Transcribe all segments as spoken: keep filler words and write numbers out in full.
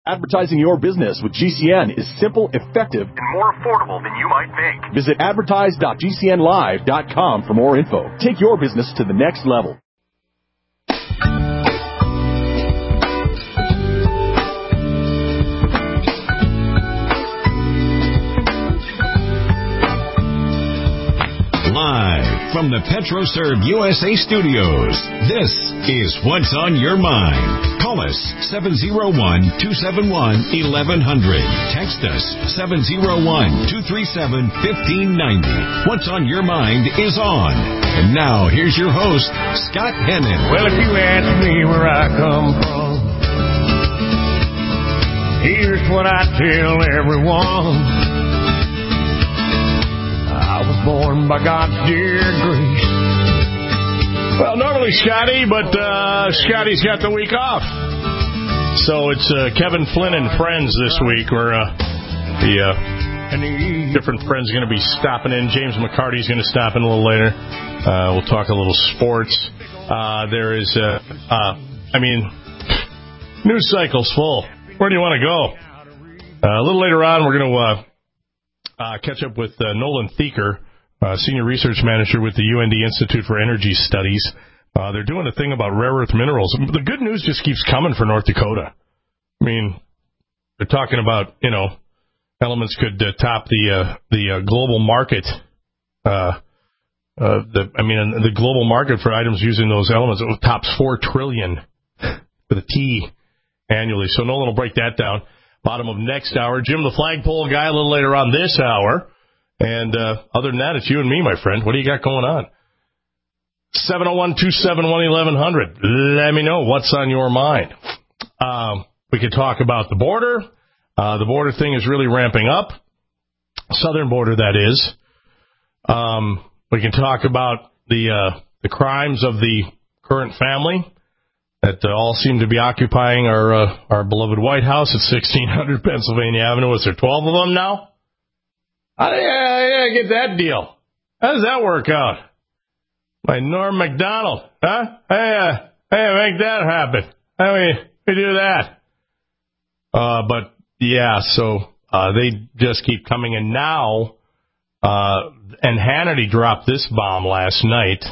Advertising your business with G C N is simple, effective, and more affordable than you might think. Visit advertise dot g c n live dot com for more info. Take your business to the next level. Live from the PetroServe U S A studios, this is What's on Your Mind. Call us seven oh one, two seven one, eleven hundred. Text us seven oh one, two three seven, one five nine oh. What's on Your Mind is on. And now, here's your host, Scott Hennon. Well, if you ask me where I come from, here's what I tell everyone. I was born by God's dear grace. Well, normally Scotty, but uh, Scotty's got the week off. So it's uh, Kevin Flynn and friends this week, where uh, the uh, different friends are going to be stopping in. James McCarty's going to stop in a little later. Uh, we'll talk a little sports. Uh, there is, uh, uh, I mean, news cycle's full. Where do you want to go? Uh, a little later on, we're going to uh, uh, catch up with uh, Nolan Thieker, uh, Senior Research Manager with the U N D Institute for Energy Studies. Uh, they're doing a thing about rare earth minerals. The good news just keeps coming for North Dakota. I mean, they're talking about, you know, elements could uh, top the uh, the uh, global market. Uh, uh, the I mean, the global market for items using those elements it tops four trillion with a T annually. So Nolan will break that down. Bottom of next hour, Jim the flagpole guy a little later on this hour. And uh, other than that, it's you and me, my friend. What do you got going on? seven oh one, two seven one, eleven hundred. Let me know what's on your mind. Um, we could talk about the border. Uh, the border thing is really ramping up. Southern border, that is. Um, we can talk about the uh, the crimes of the current family that uh, all seem to be occupying our uh, our beloved White House at sixteen hundred Pennsylvania Avenue. Is there twelve of them now? How do you, how do you get that deal? How does that work out? By Norm Macdonald, huh? Hey, uh, hey, make that happen. How do we, we do that? Uh, but yeah, so uh, they just keep coming in now. Uh, and Hannity dropped this bomb last night.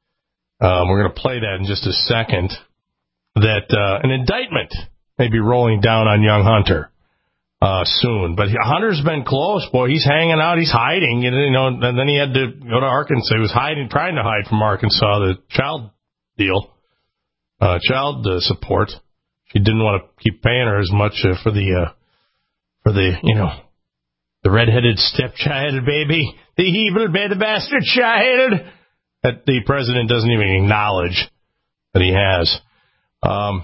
Um, we're going to play that in just a second. That uh, an indictment may be rolling down on young Hunter uh, soon. But Hunter's been close, boy. He's hanging out. He's hiding. You know, and then he had to go to Arkansas. He was hiding, trying to hide from Arkansas, the child deal, uh, child uh, support. She didn't want to keep paying her as much uh, for the, uh, for the, you know, the redheaded stepchild baby, the evil bad bastard child that the president doesn't even acknowledge that he has. Um,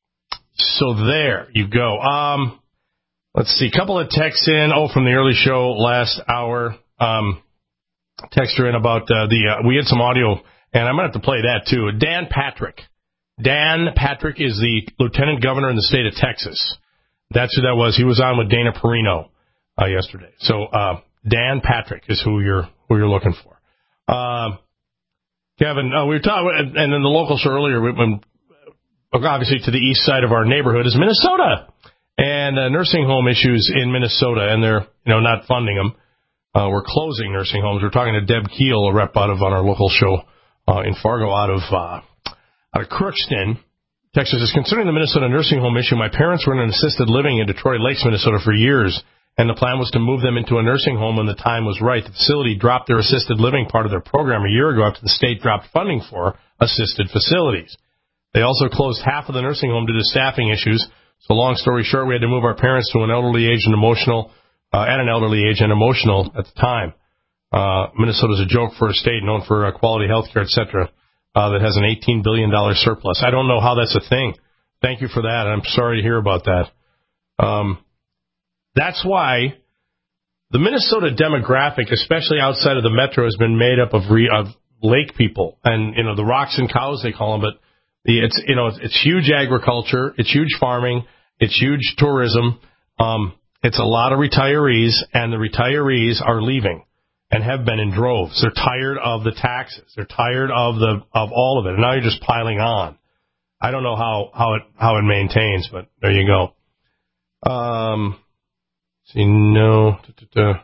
so there you go. Um, let's see, a couple of texts in. Oh, from the early show last hour. Um, texter in about uh, the, uh, we had some audio, and I'm going to have to play that too. Dan Patrick. Dan Patrick is the lieutenant governor in the state of Texas. That's who that was. He was on with Dana Perino uh, yesterday. So uh, Dan Patrick is who you're who you're looking for. Uh, Kevin, uh, we were talking, and then the local show earlier, when obviously to the east side of our neighborhood is Minnesota, and uh, nursing home issues in Minnesota, and they're you know not funding them. Uh, we're closing nursing homes. We're talking to Deb Keel, a rep out of on our local show uh, in Fargo, out of uh, out of Crookston, Texas. Is concerning the Minnesota nursing home issue. My parents were in an assisted living in Detroit Lakes, Minnesota, for years, and the plan was to move them into a nursing home when the time was right. The facility dropped their assisted living part of their program a year ago after the state dropped funding for assisted facilities. They also closed half of the nursing home due to staffing issues. So long story short, we had to move our parents to an elderly age and emotional, uh, at an elderly age and emotional at the time. Uh, Minnesota's a joke for a state known for uh, quality health care, et cetera, uh, that has an eighteen billion dollars surplus. I don't know how that's a thing. Thank you for that. I'm sorry to hear about that. Um, that's why the Minnesota demographic, especially outside of the metro, has been made up of, re- of lake people and, you know, the rocks and cows, they call them, but It's, you know, it's huge agriculture, it's huge farming, it's huge tourism. Um, it's a lot of retirees, and the retirees are leaving and have been in droves. They're tired of the taxes. They're tired of the of all of it. And now you're just piling on. I don't know how, how it how it maintains, but there you go. Um, see, no. Da-da-da.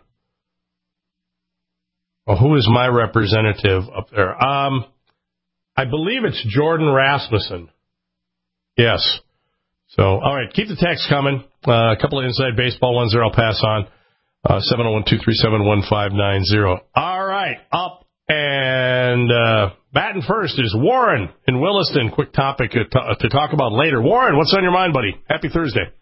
Well, who is my representative up there? Um, I believe it's Jordan Rasmussen. Yes. So, all right, keep the text coming. Uh, a couple of inside baseball ones there I'll pass on. Uh, seven oh one, two three seven, one five nine zero. All right, up and uh, batting first is Warren in Williston. Quick topic to, to talk about later. Warren, what's on your mind, buddy? Happy Thursday.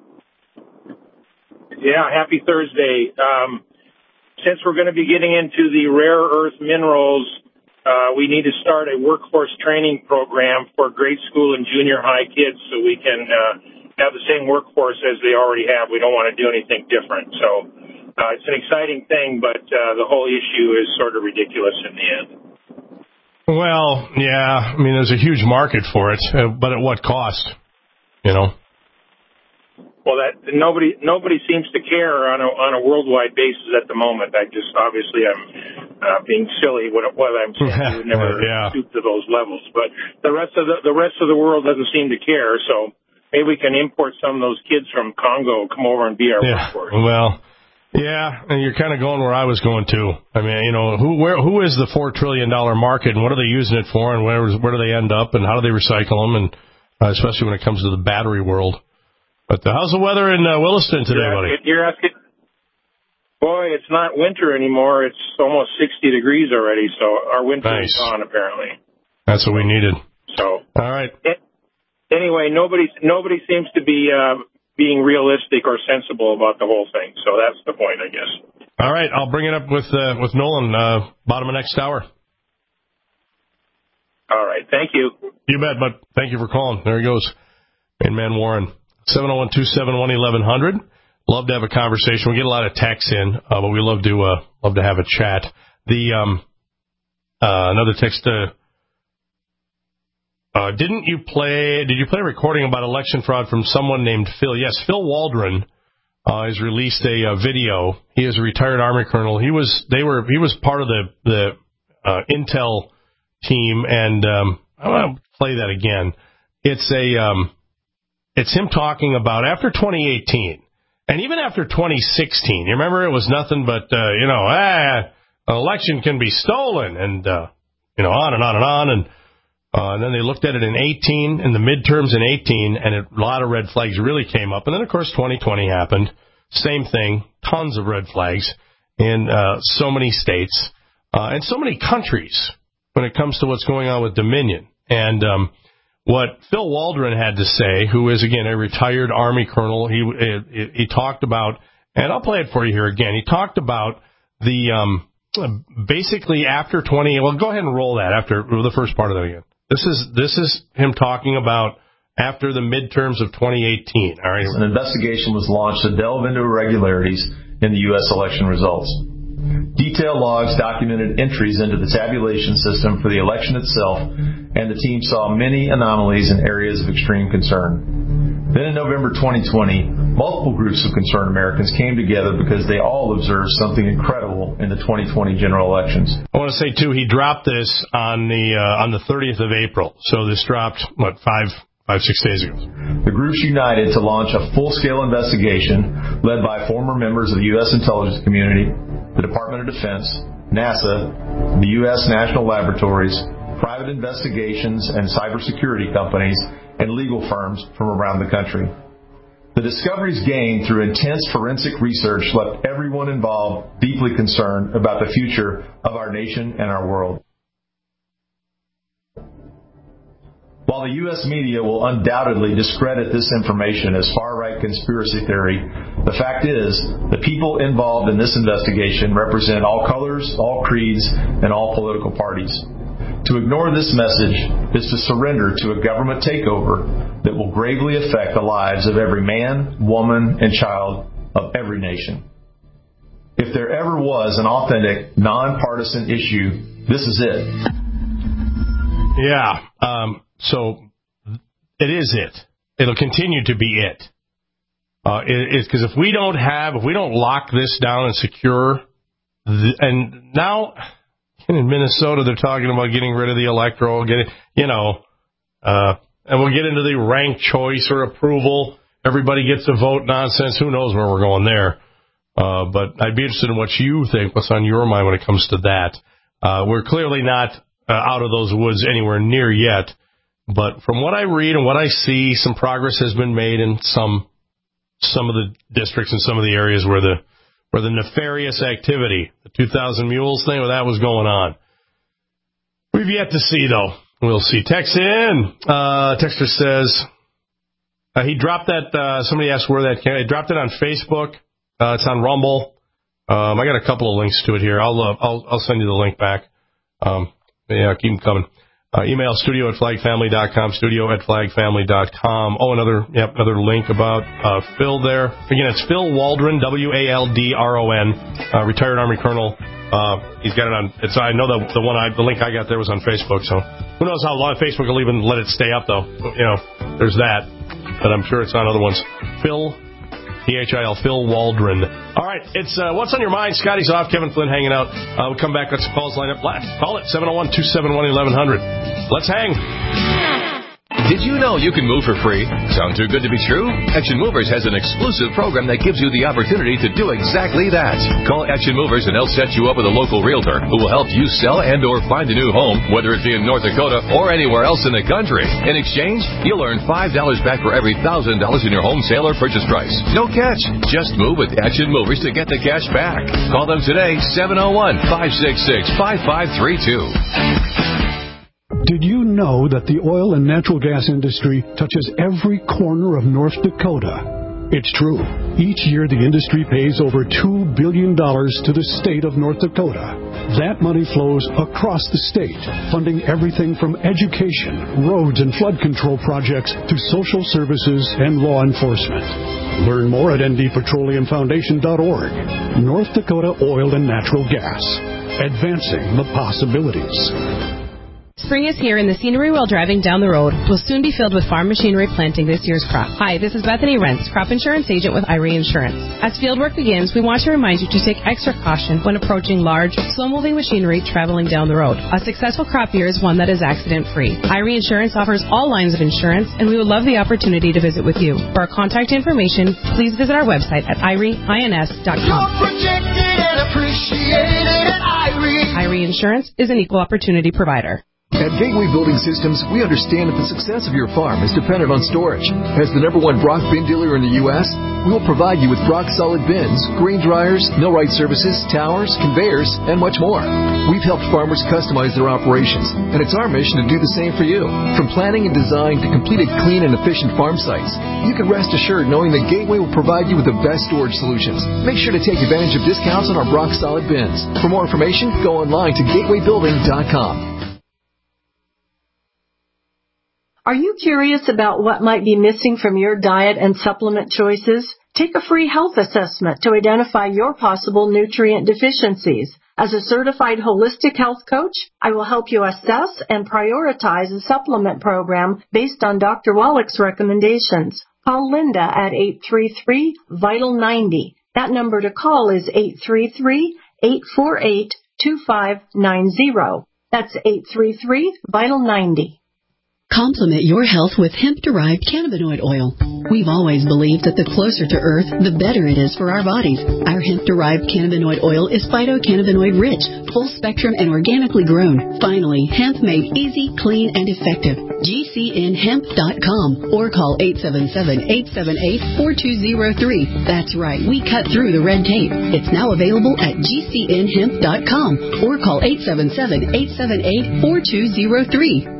Yeah, happy Thursday. Um, since we're going to be getting into the rare earth minerals, uh, we need to start a workforce training program for grade school and junior high kids so we can uh, have the same workforce as they already have. We don't want to do anything different. So uh, it's an exciting thing, but uh, the whole issue is sort of ridiculous in the end. Well, yeah, I mean, there's a huge market for it, uh, but at what cost, you know? Well, that nobody nobody seems to care on a on a worldwide basis at the moment. I just obviously I'm uh, being silly what what I'm saying. We would never yeah. stoop to those levels, but the rest of the the rest of the world doesn't seem to care. So maybe we can import some of those kids from Congo, come over and be our yeah. workforce. Well, yeah, and you're kind of going where I was going too. I mean, you know, who where who is the four trillion dollar market, and what are they using it for, and where where do they end up, and how do they recycle them, and uh, especially when it comes to the battery world. But uh, how's the weather in uh, Williston today, you're buddy? asking, you're asking, boy, it's not winter anymore. It's almost sixty degrees already, so our winter nice. is gone, apparently. That's what we needed. So, all right. It, anyway, nobody nobody seems to be uh, being realistic or sensible about the whole thing. So that's the point, I guess. All right, I'll bring it up with uh, with Nolan uh, bottom of next hour. All right, thank you. You bet, bud. Thank you for calling. There he goes, main man Warren. seven oh one, two seven one, eleven hundred. Love to have a conversation. We get a lot of texts in, uh, but we love to uh, love to have a chat. The um, uh, another text. Uh, uh, didn't you play? Did you play a recording about election fraud from someone named Phil? Yes, Phil Waldron uh, has released a uh, video. He is a retired Army colonel. He was they were he was part of the the uh, Intel team, and um, I want to play that again. It's a um, It's him talking about after twenty eighteen and even after twenty sixteen. You remember it was nothing but, uh, you know, ah, an election can be stolen and, uh, you know, on and on and on. And, uh, and then they looked at it in eighteen, in the midterms in eighteen, and it, a lot of red flags really came up. And then, of course, twenty twenty happened. Same thing, tons of red flags in uh, so many states uh, and so many countries when it comes to what's going on with Dominion. And, um, what Phil Waldron had to say, who is, again, a retired Army colonel, he he, he talked about, and I'll play it for you here again, he talked about the, um, basically after twenty, well, go ahead and roll that after the first part of that again. This is, this is him talking about after the midterms of twenty eighteen. All right. An investigation was launched to delve into irregularities in the U S election results. Detailed logs documented entries into the tabulation system for the election itself, and the team saw many anomalies in areas of extreme concern. Then in November twenty twenty, multiple groups of concerned Americans came together because they all observed something incredible in the twenty twenty general elections. I want to say, too, he dropped this on the uh, on the thirtieth of April. So this dropped, what, five, five, six days ago. The groups united to launch a full-scale investigation led by former members of the U S intelligence community, the Department of Defense, NASA, the U S National Laboratories, private investigations and cybersecurity companies, and legal firms from around the country. The discoveries gained through intense forensic research left everyone involved deeply concerned about the future of our nation and our world. While the U S media will undoubtedly discredit this information as far-right conspiracy theory, the fact is the people involved in this investigation represent all colors, all creeds, and all political parties. To ignore this message is to surrender to a government takeover that will gravely affect the lives of every man, woman, and child of every nation. If there ever was an authentic, nonpartisan issue, this is it. Yeah, um... So it is it. It'll continue to be it. Uh, it because if we don't have, if we don't lock this down and secure, the, and now in Minnesota they're talking about getting rid of the electoral, getting, you know, uh, and we'll get into the ranked choice or approval. everybody gets a vote nonsense. Who knows where we're going there? Uh, but I'd be interested in what you think, what's on your mind when it comes to that. Uh, we're clearly not uh, out of those woods anywhere near yet. But from what I read and what I see, some progress has been made in some some of the districts and some of the areas where the where the nefarious activity, the two thousand mules thing, where that was going on. We've yet to see, though. We'll see. Text in. Uh, Texter says uh, he dropped that. Uh, somebody asked where that came. He dropped it on Facebook. Uh, it's on Rumble. Um, I got a couple of links to it here. I'll uh, I'll, I'll send you the link back. Um, yeah, keep them coming. Uh, email studio at flag family dot com, studio at flag family dot com. Oh, another yep, another link about uh, Phil there. Again, it's Phil Waldron, W A L D R O N, uh, retired Army Colonel. Uh, he's got it on. It's I know the the one I the link I got there was on Facebook. So who knows how long Facebook will even let it stay up though. You know, there's that. But I'm sure it's on other ones. Phil. P H I L, Phil Waldron. All right, it's uh, What's on Your Mind? Scotty's off, Kevin Flynn hanging out. Uh, we'll come back, got some calls lined up. Call it, seven oh one, two seven one, eleven hundred. Let's hang. Did you know you can move for free? Sound too good to be true? Action Movers has an exclusive program that gives you the opportunity to do exactly that. Call Action Movers and they'll set you up with a local realtor who will help you sell and or find a new home, whether it be in North Dakota or anywhere else in the country. In exchange, you'll earn five dollars back for every one thousand dollars in your home sale or purchase price. No catch. Just move with Action Movers to get the cash back. Call them today, seven oh one, five six six, five five three two. Did you know that the oil and natural gas industry touches every corner of North Dakota? It's true. Each year, the industry pays over two billion dollars to the state of North Dakota. That money flows across the state, funding everything from education, roads and flood control projects to social services and law enforcement. Learn more at N D petroleum foundation dot org. North Dakota Oil and Natural Gas. Advancing the possibilities. Spring is here and the scenery while driving down the road will soon be filled with farm machinery planting this year's crop. Hi, this is Bethany Rentz, crop insurance agent with Irie Insurance. As fieldwork begins, we want to remind you to take extra caution when approaching large, slow-moving machinery traveling down the road. A successful crop year is one that is accident-free. Irie Insurance offers all lines of insurance, and we would love the opportunity to visit with you. For our contact information, please visit our website at irie ins dot com. You're protected and appreciated at Irie. Irie Insurance is an equal opportunity provider. At Gateway Building Systems, we understand that the success of your farm is dependent on storage. As the number one Brock bin dealer in the U S, we will provide you with Brock solid bins, grain dryers, millwright services, towers, conveyors, and much more. We've helped farmers customize their operations, and it's our mission to do the same for you. From planning and design to completed clean and efficient farm sites, you can rest assured knowing that Gateway will provide you with the best storage solutions. Make sure to take advantage of discounts on our Brock solid bins. For more information, go online to gateway building dot com. Are you curious about what might be missing from your diet and supplement choices? Take a free health assessment to identify your possible nutrient deficiencies. As a certified holistic health coach, I will help you assess and prioritize a supplement program based on Doctor Wallach's recommendations. Call Linda at eight three three, VITAL ninety. That number to call is eight three three, eight four eight, two five nine zero. That's eight three three, VITAL ninety. Complement your health with hemp-derived cannabinoid oil. We've always believed that the closer to Earth, the better it is for our bodies. Our hemp-derived cannabinoid oil is phytocannabinoid-rich, full-spectrum, and organically grown. Finally, hemp made easy, clean, and effective. G C N hemp dot com or call eight seven seven, eight seven eight, four two zero three. That's right, we cut through the red tape. It's now available at G C N hemp dot com or call eight seven seven, eight seven eight, four two zero three.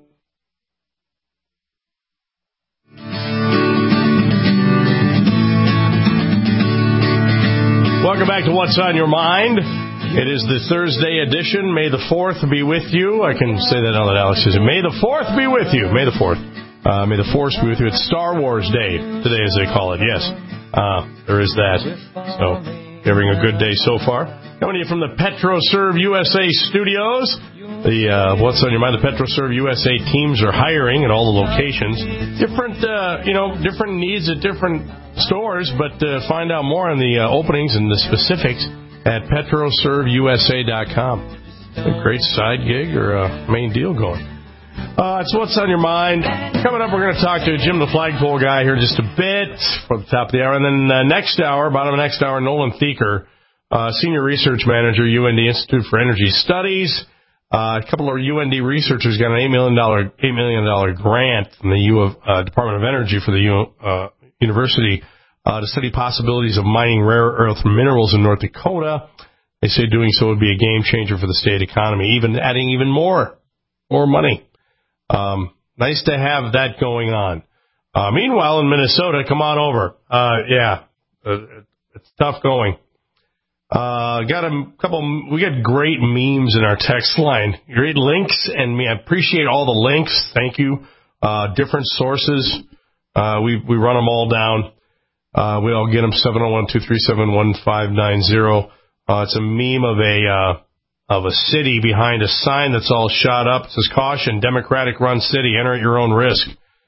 Welcome back to What's on Your Mind. It is the Thursday edition. May the fourth be with you. I can say that now that Alex says it. May the fourth be with you. May the fourth. Uh, may the Force be with you. It's Star Wars Day today, as they call it. Yes, uh, there is that. So, having a good day so far. Coming to you from the PetroServe U S A studios. The uh, What's on Your Mind? The PetroServe U S A teams are hiring at all the locations. Different, uh, you know, different needs at different stores, but uh, find out more on the uh, openings and the specifics at petro serve u s a dot com. A great side gig or a main deal going. Uh, it's What's on Your Mind. Coming up, we're going to talk to Jim the Flagpole guy here just a bit for the top of the hour. And then uh, next hour, bottom of the next hour, Nolan Thieker, uh, Senior Research Manager, U N D Institute for Energy Studies. Uh, a couple of U N D researchers got an eight million dollars, eight million dollars grant from the U of, uh, Department of Energy for the U, uh, university uh, to study possibilities of mining rare earth minerals in North Dakota. They say doing so would be a game changer for the state economy, even adding even more, more money. Um, nice to have that going on. Uh, meanwhile, in Minnesota, come on over. Uh, yeah, uh, it's tough going. Uh, got a couple, we got great memes in our text line. Great links, and we appreciate all the links. Thank you. Uh, different sources. Uh, we, we run them all down. Uh, we all get them, seven oh one, two three seven, one five nine zero. Uh, it's a meme of a, uh, of a city behind a sign that's all shot up. It says, caution, Democratic-run city, enter at your own risk.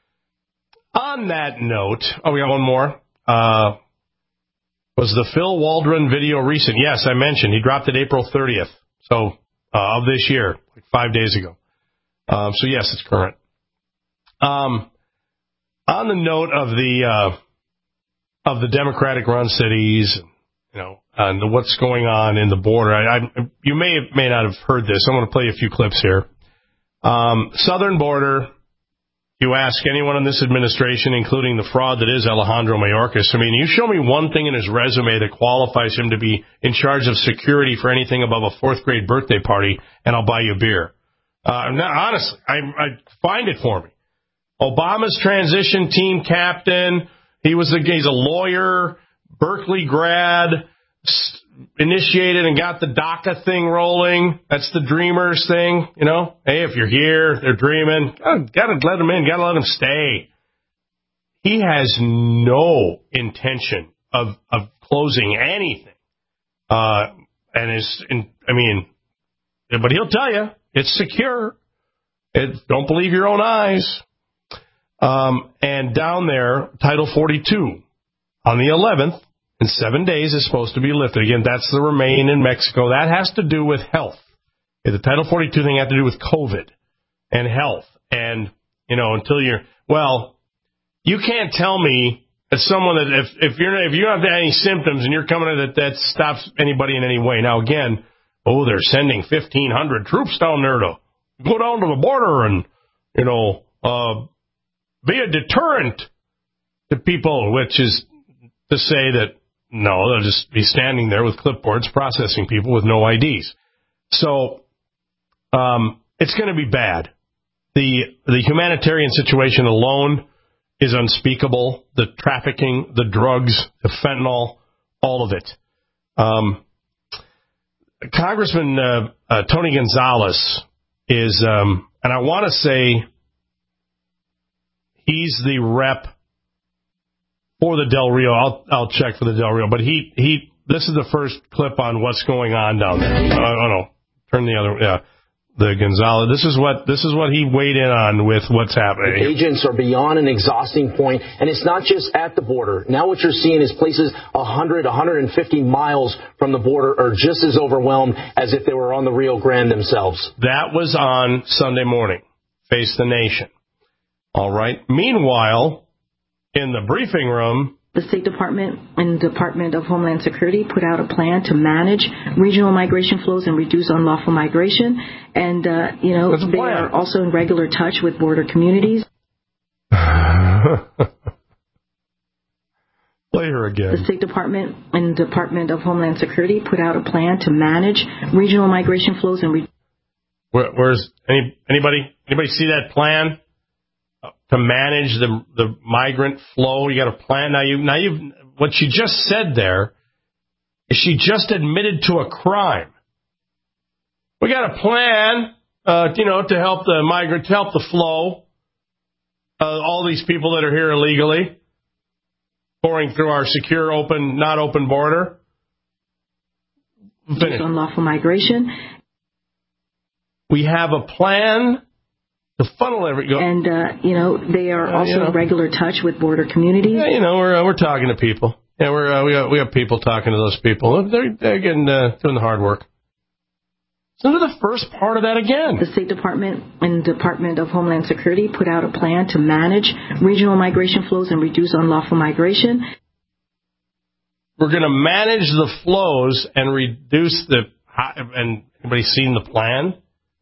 On that note, oh, we got one more. Uh, was the Phil Waldron video recent? Yes, I mentioned. He dropped it April thirtieth, so uh, of this year, like five days ago. Um, so, yes, it's current. Um, on the note of the uh, of the Democratic-run cities, you know, and the, what's going on in the border. I, I, you may have, may not have heard this. I'm going to play a few clips here. Um, southern border, you ask anyone in this administration, including the fraud that is Alejandro Mayorkas, I mean, you show me one thing in his resume that qualifies him to be in charge of security for anything above a fourth grade birthday party, and I'll buy you a beer. Uh, not, honestly, I, I find it for me. Obama's transition team captain, he was a, he's a lawyer, Berkeley grad, initiated and got the DACA thing rolling. That's the Dreamers thing, you know. Hey, if you're here, they're dreaming. Gotta, gotta let them in. Gotta let them stay. He has no intention of of closing anything. Uh, and is, in, I mean, but he'll tell you it's secure. It, don't believe your own eyes. Um, and down there, Title forty-two on the eleventh. In seven days is supposed to be lifted. Again, that's the remain in Mexico. That has to do with health. The Title forty-two thing has to do with COVID and health. And, you know, until you're, well, you can't tell me as someone that if, if you're, if you don't have any symptoms and you're coming in that, that stops anybody in any way. Now, again, oh, they're sending fifteen hundred troops down there to go down to the border and, you know, uh, be a deterrent to people, which is to say that, no, they'll just be standing there with clipboards processing people with no I Ds. So um, it's going to be bad. The the humanitarian situation alone is unspeakable. The trafficking, the drugs, the fentanyl, all of it. Um, Congressman uh, uh, Tony Gonzalez is, um, and I want to say he's the rep for the Del Rio. I'll I'll check for the Del Rio. But he, he this is the first clip on what's going on down there. Uh, oh, no. Turn the other, yeah. The Gonzalez. This is what this is what he weighed in on with what's happening. Agents are beyond an exhausting point, and it's not just at the border. Now what you're seeing is places one hundred, one hundred fifty miles from the border are just as overwhelmed as if they were on the Rio Grande themselves. That was on Sunday morning. Face the Nation. All right. Meanwhile, in the briefing room, the State Department and Department of Homeland Security put out a plan to manage regional migration flows and reduce unlawful migration. And, uh, you know, they are also in regular touch with border communities. Play her again. The State Department and Department of Homeland Security put out a plan to manage regional migration flows and reduce. Where, where's any, anybody? Anybody see that plan? To manage the the migrant flow, you got a plan. Now you now you what she just said there is she just admitted to a crime. We got a plan, uh, you know, to help the migrant, to help the flow. Uh, all these people that are here illegally, pouring through our secure, open, not open border. Finish. Unlawful migration. We have a plan to funnel every go. And, uh, you know, they are uh, also you know. in regular touch with border communities. Yeah, you know, we're uh, we're talking to people. Yeah, we're uh, we got we have people talking to those people. They're they're getting uh, doing the hard work. Listen to the first part of that again. The State Department and Department of Homeland Security put out a plan to manage regional migration flows and reduce unlawful migration. We're going to manage the flows and reduce the... And anybody seen the plan?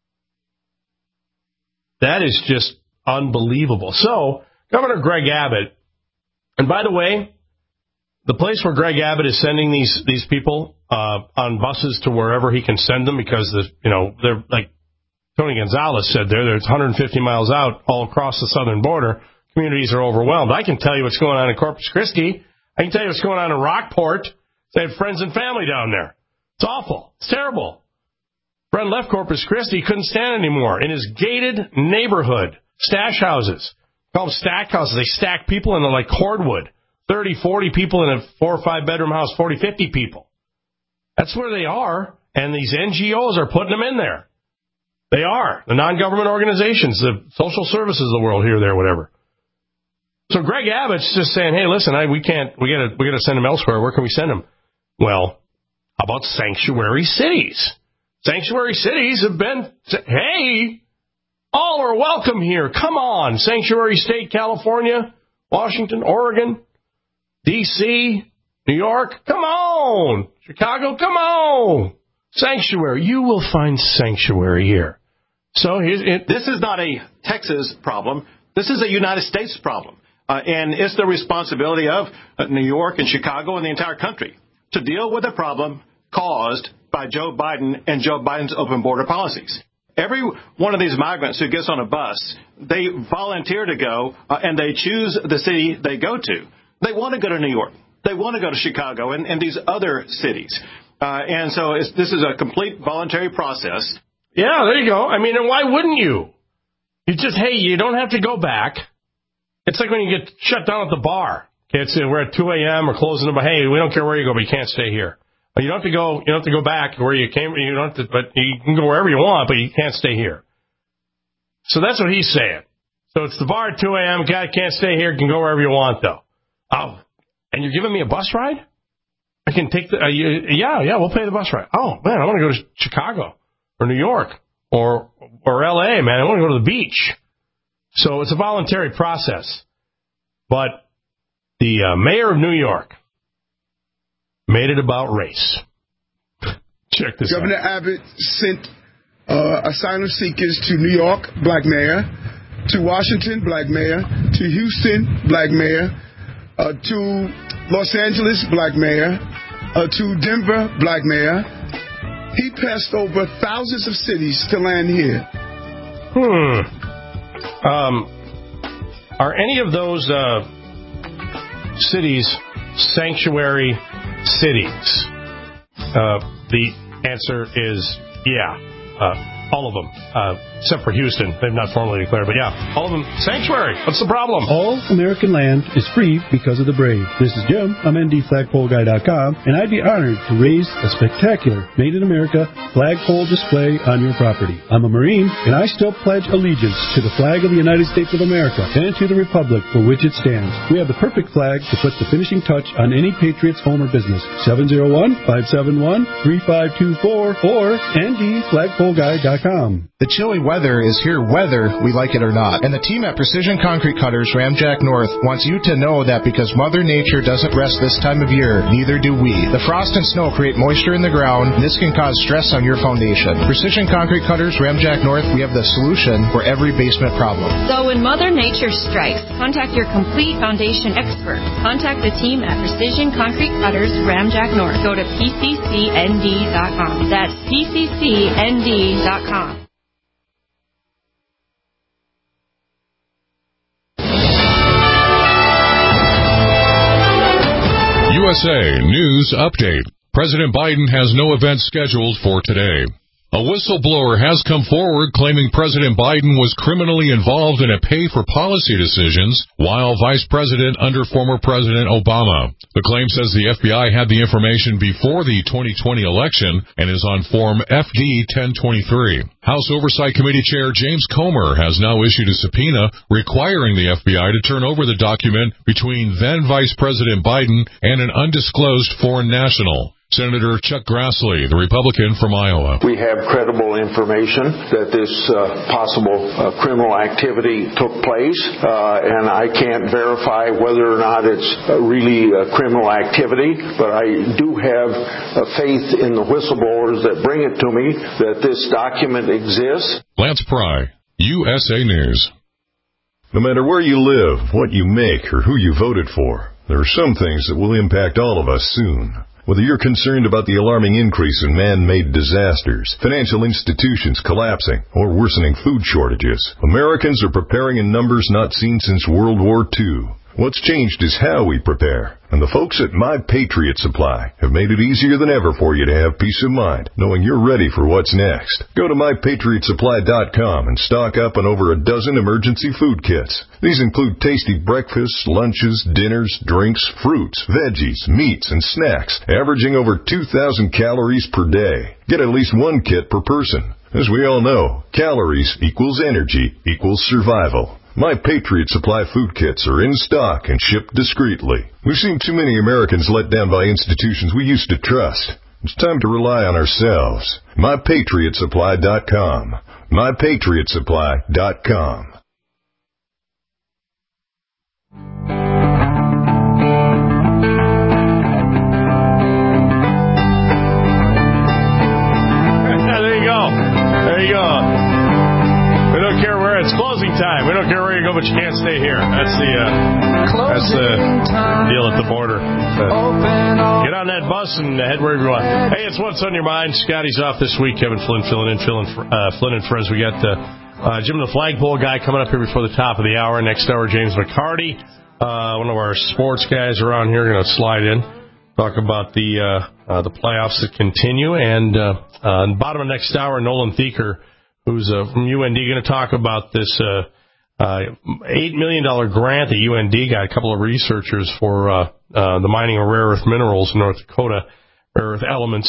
That is just unbelievable. So, Governor Greg Abbott, and by the way, the place where Greg Abbott is sending these these people uh, on buses to wherever he can send them, because the you know they're like Tony Gonzalez said there, there's one hundred fifty miles out all across the southern border. Communities are overwhelmed. I can tell you what's going on in Corpus Christi. I can tell you what's going on in Rockport. They have friends and family down there. It's awful. It's terrible. Brent left Corpus Christi. He couldn't stand it anymore. In his gated neighborhood, stash houses. Call them stack houses. They stack people in them like cordwood. thirty, forty people in a four or five bedroom house, forty, fifty people. That's where they are, and these N G Os are putting them in there. They are. The non-government organizations, the social services of the world here, there, whatever. So Greg Abbott's just saying, hey, listen, I, we can't, we gotta, we gotta send them elsewhere. Where can we send them? Well, how about sanctuary cities? Sanctuary cities have been, hey, all are welcome here. Come on. Sanctuary state, California, Washington, Oregon, D C, New York, come on. Chicago, come on. Sanctuary. You will find sanctuary here. So it, this is not a Texas problem. This is a United States problem. Uh, and it's the responsibility of uh, New York and Chicago and the entire country to deal with a problem caused by Joe Biden and Joe Biden's open border policies. Every one of these migrants who gets on a bus, they volunteer to go, uh, and they choose the city they go to. They want to go to New York. They want to go to Chicago and, and these other cities. Uh, and so it's, this is a complete voluntary process. Yeah, there you go. I mean, and why wouldn't you? You just, hey, you don't have to go back. It's like when you get shut down at the bar. Okay, it's, we're at two a.m. or closing the bar. Hey, we don't care where you go, but you can't stay here. You don't have to go. You don't have to go back where you came. You don't have to, but you can go wherever you want, but you can't stay here. So that's what he's saying. So it's the bar at two a.m. Guy can't stay here. Can go wherever you want, though. Oh, and you're giving me a bus ride? I can take the. Uh, you, yeah, yeah. We'll pay the bus ride. Oh man, I want to go to Chicago or New York or or L A. Man, I want to go to the beach. So it's a voluntary process, but the uh, mayor of New York made it about race. Check this Governor out. Governor Abbott sent uh, asylum seekers to New York, black mayor, to Washington, black mayor, to Houston, black mayor, uh, to Los Angeles, black mayor, uh, to Denver, black mayor. He passed over thousands of cities to land here. Hmm. Um, are any of those uh, cities sanctuary cities? Uh, the answer is yeah. Uh, all of them, uh, except for Houston. They've not formally declared, but yeah, all of them sanctuary. What's the problem? All American land is free because of the brave. This is Jim. I'm N D flagpole guy dot com, and I'd be honored to raise a spectacular Made in America flagpole display on your property. I'm a Marine, and I still pledge allegiance to the flag of the United States of America and to the republic for which it stands. We have the perfect flag to put the finishing touch on any Patriot's home or business. seven oh one, five seven one, three five two four or N D flagpole guy dot com. The chilly weather is here whether we like it or not. And the team at Precision Concrete Cutters Ramjack North wants you to know that because Mother Nature doesn't rest this time of year, neither do we. The frost and snow create moisture in the ground, and this can cause stress on your foundation. Precision Concrete Cutters Ramjack North, we have the solution for every basement problem. So when Mother Nature strikes, contact your complete foundation expert. Contact the team at Precision Concrete Cutters Ramjack North. Go to P C C N D dot com. That's P C C N D dot com. U S A News Update. President Biden has no event scheduled for today. A whistleblower has come forward claiming President Biden was criminally involved in a pay-for-policy decisions while vice president under former President Obama. The claim says the F B I had the information before the twenty twenty election and is on Form F D ten twenty-three. House Oversight Committee Chair James Comer has now issued a subpoena requiring the F B I to turn over the document between then Vice President Biden and an undisclosed foreign national. Senator Chuck Grassley, the Republican from Iowa. We have credible information that this uh, possible uh, criminal activity took place, uh, and I can't verify whether or not it's uh, really uh, criminal activity, but I do have uh, faith in the whistleblowers that bring it to me that this document exists. Lance Pry, U S A News. No matter where you live, what you make, or who you voted for, there are some things that will impact all of us soon. Whether you're concerned about the alarming increase in man-made disasters, financial institutions collapsing, or worsening food shortages, Americans are preparing in numbers not seen since World War Two. What's changed is how we prepare, and the folks at My Patriot Supply have made it easier than ever for you to have peace of mind, knowing you're ready for what's next. Go to my patriot supply dot com and stock up on over a dozen emergency food kits. These include tasty breakfasts, lunches, dinners, drinks, fruits, veggies, meats, and snacks, averaging over two thousand calories per day. Get at least one kit per person. As we all know, calories equals energy equals survival. My Patriot Supply food kits are in stock and shipped discreetly. We've seen too many Americans let down by institutions we used to trust. It's time to rely on ourselves. my patriot supply dot com. my patriot supply dot com. There you go. There you go. We don't care where it's closing time. We don't care where you go, but you can't stay here. That's the uh, that's the deal at the border. Uh, get on that bus and head wherever you want. Hey, it's What's on Your Mind. Scotty's off this week. Kevin Flynn filling in, filling uh, Flynn and friends. We got uh, uh, Jim the Flagpole guy coming up here before the top of the hour. Next hour, James McCarty, uh, one of our sports guys around here, going to slide in, talk about the uh, uh, the playoffs that continue, and uh, uh, bottom of next hour, Nolan Thieker, who's uh, from U N D, going to talk about this uh, uh, eight million dollars grant that U N D got, a couple of researchers for uh, uh, the mining of rare earth minerals in North Dakota, rare earth elements.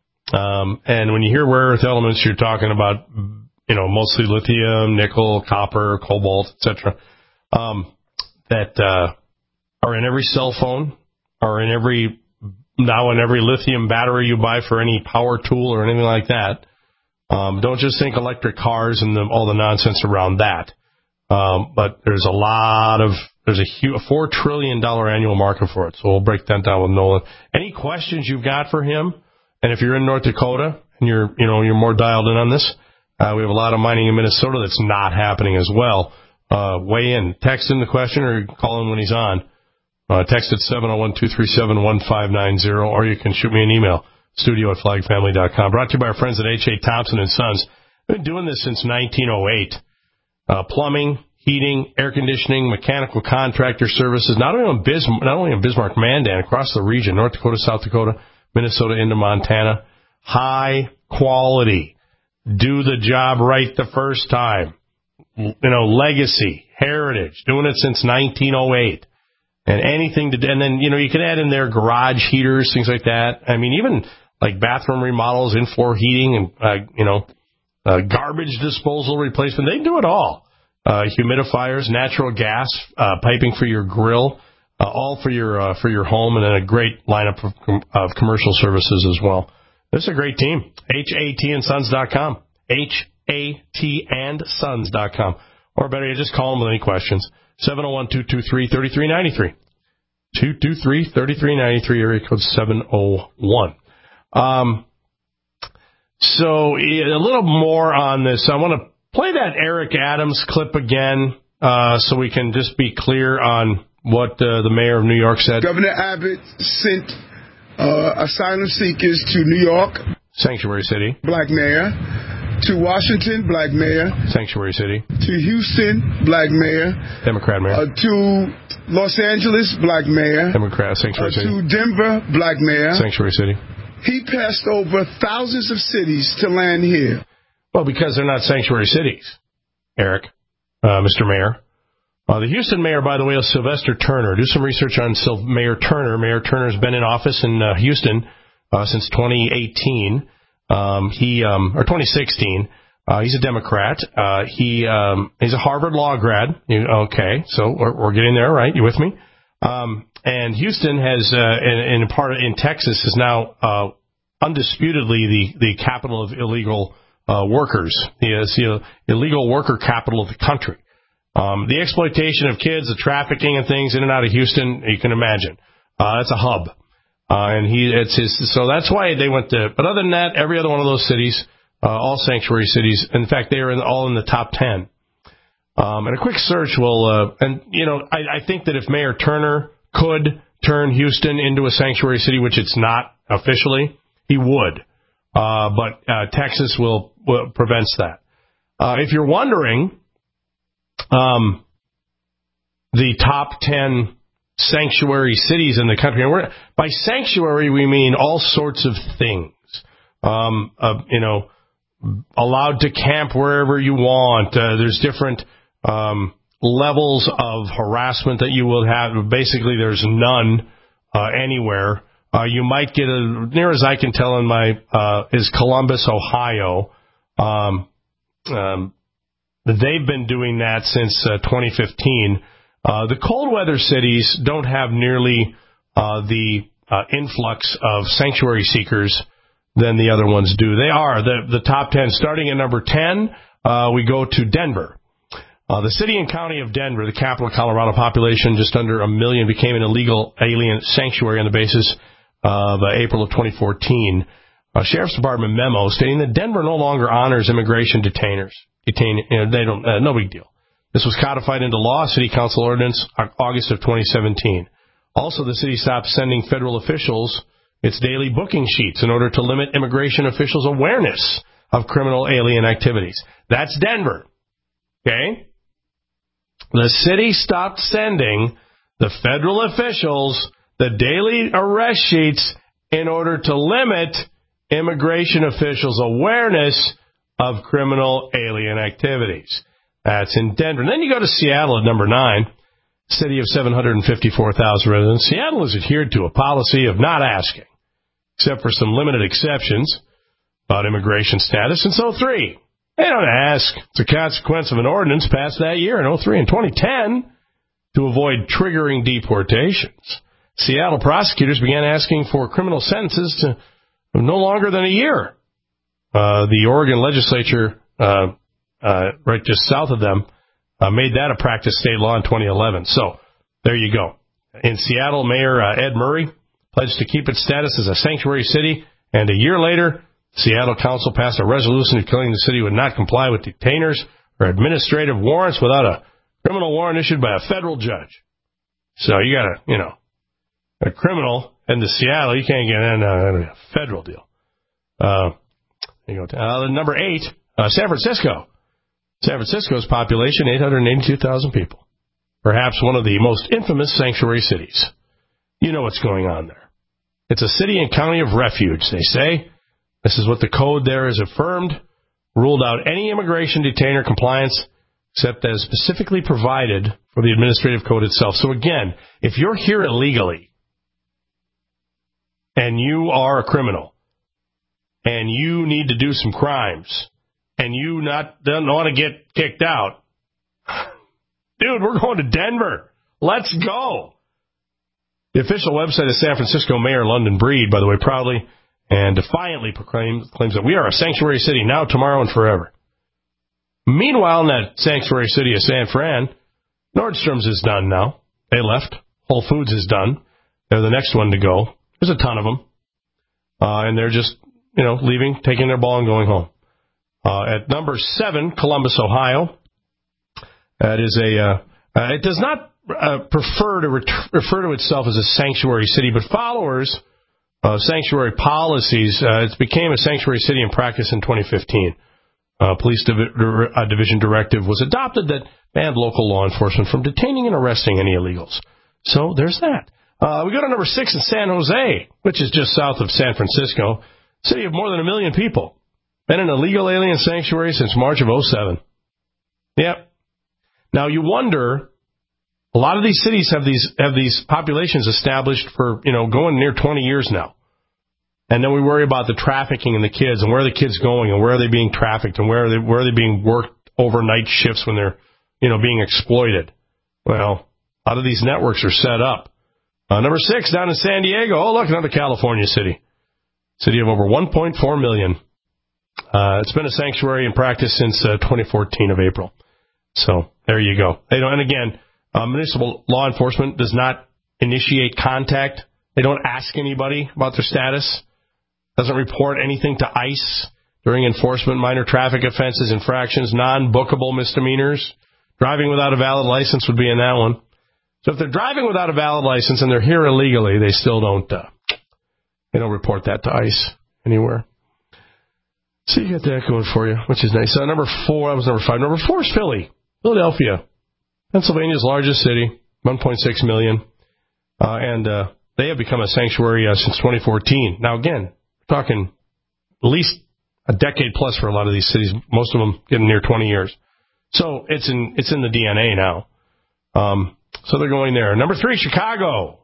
Um, and when you hear rare earth elements, you're talking about, you know, mostly lithium, nickel, copper, cobalt, et cetera, um, that uh, are in every cell phone, are in every, now in every lithium battery you buy for any power tool or anything like that. Um, don't just think electric cars and the, all the nonsense around that. Um, but there's a lot of, there's a, huge, a four trillion dollars annual market for it. So we'll break that down with Nolan. Any questions you've got for him? And if you're in North Dakota and you're, you know, you're more dialed in on this, uh, we have a lot of mining in Minnesota that's not happening as well. Uh, weigh in, text in the question or call in when he's on. Uh, text at seven oh one, two three seven, one five nine zero, or you can shoot me an email. Studio at flag family dot com. Brought to you by our friends at H A. Thompson and Sons. We've been doing this since nineteen oh eight. Uh, plumbing, heating, air conditioning, mechanical contractor services, not only in Bismarck, not only in Bismarck, Mandan, across the region, North Dakota, South Dakota, Minnesota into Montana. High quality. Do the job right the first time. You know, legacy, heritage, doing it since nineteen oh eight. And anything to, and then, you know, you can add in there garage heaters, things like that. I mean, even like bathroom remodels, in-floor heating, and, uh, you know, uh, garbage disposal replacement. They do it all. Uh, humidifiers, natural gas, uh, piping for your grill, uh, all for your, uh, for your home, and then a great lineup of, of commercial services as well. This is a great team. H A T and Sons dot com. H A T and Sons dot com. Or better yet, just call them with any questions. seven oh one, two two three, three three nine three. two two three, three three nine three, area code seven oh one. Um, so a little more on this. I want to play that Eric Adams clip again uh, so we can just be clear on what uh, the mayor of New York said. Governor Abbott sent uh, asylum seekers to New York. Sanctuary City. Black mayor. To Washington, black mayor. Sanctuary City. To Houston, black mayor. Democrat mayor. Uh, to Los Angeles, black mayor. Democrat, Sanctuary uh, City. To Denver, black mayor. Sanctuary City. He passed over thousands of cities to land here. Well, because they're not sanctuary cities, Eric, uh, Mister Mayor. Uh, the Houston mayor, by the way, is Sylvester Turner. Do some research on Sil- Mayor Turner. Mayor Turner's been in office in uh, Houston uh, since twenty eighteen. Um, he, um, or twenty sixteen, uh, he's a Democrat. Uh, he, um, he's a Harvard Law grad. You, okay. So we're, we're getting there, right? You with me? Um, and Houston has, uh, in, in part of, in Texas, is now uh, undisputedly the, the capital of illegal uh, workers. It's the illegal worker capital of the country. Um, the exploitation of kids, the trafficking and things in and out of Houston, you can imagine. Uh, that's a hub. Uh, and he, it's his, so that's why they went to, but other than that, every other one of those cities, uh, all sanctuary cities, in fact, they are in, all in the top ten. Um, and a quick search will, uh, and, you know, I, I think that if Mayor Turner could turn Houston into a sanctuary city, which it's not officially, he would. Uh, but, uh, Texas will, will prevents that. Uh, if you're wondering, um, the top ten sanctuary cities in the country, and we're, by sanctuary, we mean all sorts of things. Um, uh, you know, allowed to camp wherever you want. Uh, there's different, um, levels of harassment that you will have. Basically, there's none uh, anywhere. Uh, you might get a, near as I can tell in my, uh, is Columbus, Ohio. Um, um, they've been doing that since uh, twenty fifteen. Uh, the cold weather cities don't have nearly uh, the uh, influx of sanctuary seekers than the other ones do. They are the, the top ten. Starting at number ten, uh, we go to Denver. Uh, the city and county of Denver, the capital of Colorado, population just under a million, became an illegal alien sanctuary on the basis of uh, April of twenty fourteen. A Sheriff's Department memo stating that Denver no longer honors immigration detainers. Detain, you know, they don't, uh, no big deal. This was codified into law, City Council Ordinance, August of twenty seventeen. Also, the city stopped sending federal officials its daily booking sheets in order to limit immigration officials' awareness of criminal alien activities. That's Denver. Okay? The city stopped sending the federal officials the daily arrest sheets in order to limit immigration officials' awareness of criminal alien activities. That's in Denver. And then you go to Seattle at number nine, city of seven hundred fifty-four thousand residents. Seattle has adhered to a policy of not asking, except for some limited exceptions about immigration status. And so, three, they don't ask. It's a consequence of an ordinance passed that year in oh three and twenty ten to avoid triggering deportations. Seattle prosecutors began asking for criminal sentences to no longer than a year. Uh, the Oregon legislature, uh, uh, right just south of them, uh, made that a practice state law in twenty eleven. So there you go. In Seattle, Mayor uh, Ed Murray pledged to keep its status as a sanctuary city, and a year later, Seattle Council passed a resolution declaring the city would not comply with detainers or administrative warrants without a criminal warrant issued by a federal judge. So you got a, you know, a criminal into Seattle, you can't get in a, a federal deal. Uh, you go to, uh, number eight, uh, San Francisco. San Francisco's population, eight hundred eighty-two thousand people. Perhaps one of the most infamous sanctuary cities. You know what's going on there. It's a city and county of refuge, they say. This is what the code there has affirmed. Ruled out any immigration detainer compliance except as specifically provided for the administrative code itself. So again, if you're here illegally and you are a criminal and you need to do some crimes and you not don't want to get kicked out, dude, we're going to Denver. Let's go. The official website of San Francisco Mayor London Breed, by the way, proudly and defiantly proclaims, claims that we are a sanctuary city now, tomorrow, and forever. Meanwhile, in that sanctuary city of San Fran, Nordstrom's is done now. They left. Whole Foods is done. They're the next one to go. There's a ton of them. Uh, and they're just, you know, leaving, taking their ball and going home. Uh, at number seven, Columbus, Ohio. That is a, uh, uh, it does not uh, prefer to ret- refer to itself as a sanctuary city, but followers of sanctuary policies, uh, it became a sanctuary city in practice in twenty fifteen. Uh, police div- uh, division directive was adopted that banned local law enforcement from detaining and arresting any illegals. So there's that. Uh, we go to number six in San Jose, which is just south of San Francisco. City of more than a million people. Been an illegal alien sanctuary since March of oh seven. Yep. Now you wonder, a lot of these cities have these have these populations established for, you know, going near twenty years now. And then we worry about the trafficking and the kids and where are the kids going and where are they being trafficked and where are they, where are they being worked overnight shifts when they're, you know, being exploited. Well, a lot of these networks are set up Uh, number six, down in San Diego. Oh, look, another California city. City of over one point four million. Uh, it's been a sanctuary in practice since uh, twenty fourteen of April. So there you go. They don't, and again, uh, municipal law enforcement does not initiate contact. They don't ask anybody about their status. Doesn't report anything to ICE during enforcement, minor traffic offenses, infractions, non-bookable misdemeanors. Driving without a valid license would be in that one. So if they're driving without a valid license and they're here illegally, they still don't, uh, they don't report that to ICE anywhere. So you got that going for you, which is nice. So number four, that was number five. Number four is Philly, Philadelphia, Pennsylvania's largest city, one point six million. Uh, and uh, they have become a sanctuary uh, since twenty fourteen. Now, again, we're talking at least a decade plus for a lot of these cities, most of them getting near twenty years. So it's in it's in the D N A now. Um, so they're going there. Number three, Chicago.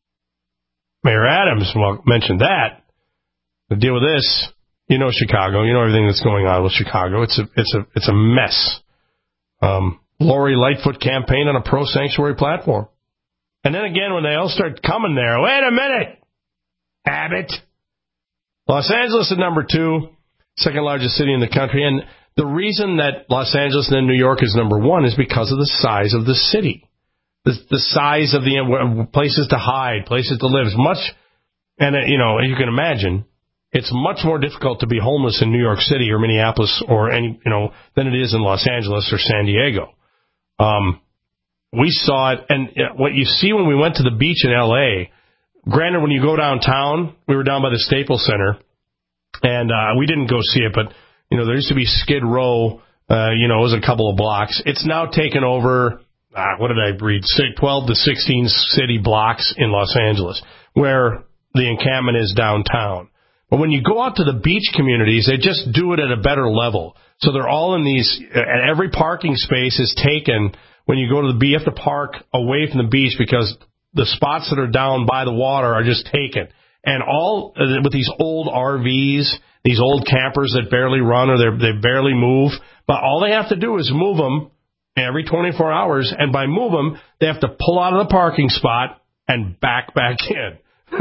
Mayor Adams well, mentioned that. To deal with this, you know Chicago. You know everything that's going on with Chicago. It's a it's a it's a mess. Um, Lori Lightfoot campaign on a pro-sanctuary platform. And then again, when they all start coming there, wait a minute, Abbott. Los Angeles is number two, second largest city in the country. And the reason that Los Angeles and then New York is number one is because of the size of the city. The, the size of the places to hide, places to live is much, and uh, you know, you can imagine, it's much more difficult to be homeless in New York City or Minneapolis or any, you know, than it is in Los Angeles or San Diego. Um, we saw it, and what you see when we went to the beach in L A, granted, when you go downtown, we were down by the Staples Center, and uh, we didn't go see it, but, you know, there used to be Skid Row, uh, you know, it was a couple of blocks. It's now taken over, uh, what did I read, twelve to sixteen city blocks in Los Angeles, where the encampment is downtown. But when you go out to the beach communities, they just do it at a better level. So they're all in these, and every parking space is taken. When you go to the beach, you have to park away from the beach because the spots that are down by the water are just taken. And all, with these old R Vs, these old campers that barely run or they barely move, but all they have to do is move them every twenty-four hours, and by move them, they have to pull out of the parking spot and back back in.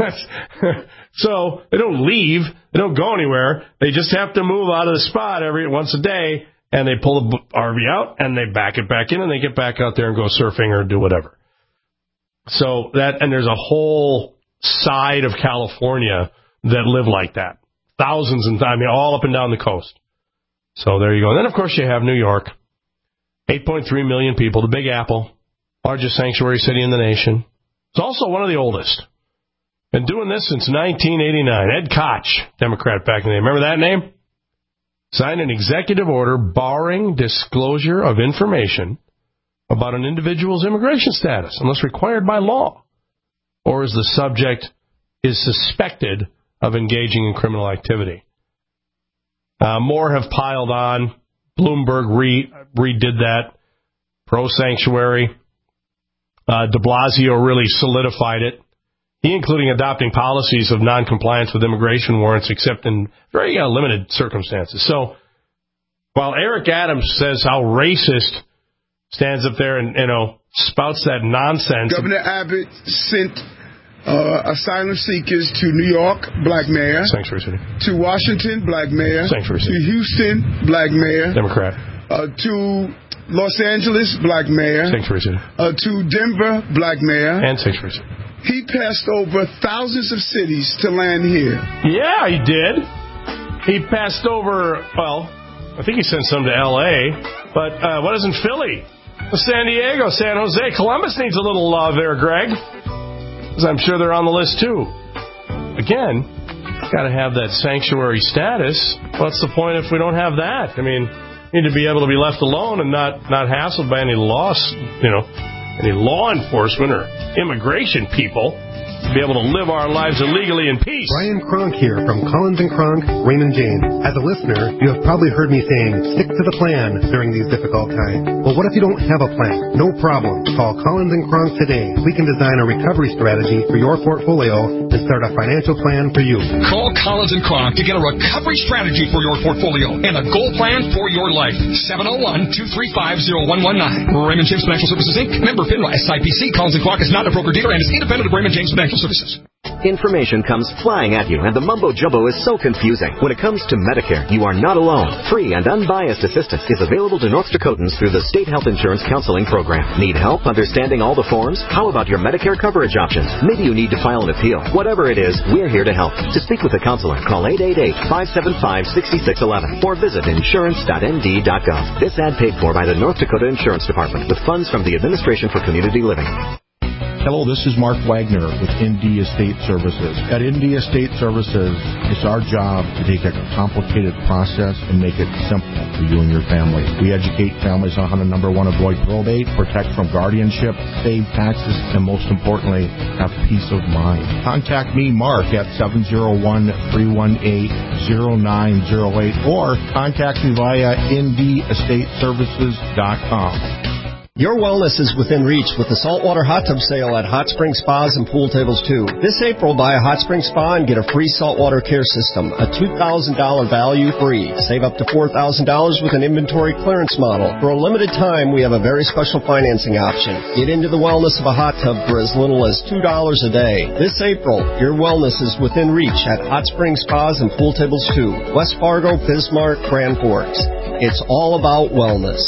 So they don't leave, they don't go anywhere, they just have to move out of the spot every once a day, and they pull the R V out, and they back it back in, and they get back out there and go surfing or do whatever. So that, and there's a whole side of California that live like that. Thousands and, I mean, all up and down the coast. So there you go. And then, of course, you have New York. eight point three million people, the Big Apple, largest sanctuary city in the nation. It's also one of the oldest. Been doing this since nineteen eighty-nine. Ed Koch, Democrat back in the day. Remember that name? Signed an executive order barring disclosure of information about an individual's immigration status unless required by law or as the subject is suspected of engaging in criminal activity. Uh, more have piled on. Bloomberg re- redid that. Pro-sanctuary. Uh, de Blasio really solidified it. He, including adopting policies of noncompliance with immigration warrants, except in very uh, limited circumstances. So, while Eric Adams says how racist, stands up there and, you know, spouts that nonsense. Governor Abbott sent uh, asylum seekers to New York, black mayor. Sanctuary City. To Washington, black mayor. Sanctuary City. To Houston, black mayor. Democrat. Uh, to Los Angeles, black mayor. Sanctuary City. Uh, to Denver, black mayor. And Sanctuary City. He passed over thousands of cities to land here. Yeah, he did. He passed over, well, I think he sent some to L A, but uh, what isn't Philly? San Diego, San Jose. Columbus needs a little love there, Greg, because I'm sure they're on the list, too. Again, got to have that sanctuary status. What's the point if we don't have that? I mean, you need to be able to be left alone and not, not hassled by any loss, you know, any law enforcement or immigration people. to be able to live our lives illegally in peace. Brian Kronk here from Collins and Kronk, Raymond James. As a listener, you have probably heard me saying, stick to the plan during these difficult times. Well, what if you don't have a plan? No problem. Call Collins and Kronk today. We can design a recovery strategy for your portfolio and start a financial plan for you. Call Collins and Kronk to get a recovery strategy for your portfolio and a goal plan for your life. seven oh one, two three five, oh one one nine. Raymond James Financial Services, Incorporated. Member FINRA S I P C. Collins and Kronk is not a broker-dealer and is independent of Raymond James Financial Services. Information comes flying at you, and the mumbo-jumbo is so confusing. When it comes to Medicare, you are not alone. Free and unbiased assistance is available to North Dakotans through the State Health Insurance Counseling Program. Need help understanding all the forms? How about your Medicare coverage options? Maybe you need to file an appeal. Whatever it is, we're here to help. To speak with a counselor, call eight eight eight, five seven five, six six one one or visit insurance dot n d dot gov. This ad paid for by the North Dakota Insurance Department with funds from the Administration for Community Living. Hello, this is Mark Wagner with N D Estate Services. At N D Estate Services, it's our job to take a complicated process and make it simple for you and your family. We educate families on how to, number one, avoid probate, protect from guardianship, save taxes, and most importantly, have peace of mind. Contact me, Mark, at seven oh one, three one eight, oh nine oh eight or contact me via N D estate services dot com. Your wellness is within reach with the Saltwater Hot Tub Sale at Hot Spring Spas and Pool Tables too. This April, buy a Hot Spring Spa and get a free saltwater care system, a two thousand dollars value free. Save up to four thousand dollars with an inventory clearance model. For a limited time, we have a very special financing option. Get into the wellness of a hot tub for as little as two dollars a day. This April, your wellness is within reach at Hot Spring Spas and Pool Tables two, West Fargo, Bismarck, Grand Forks. It's all about wellness.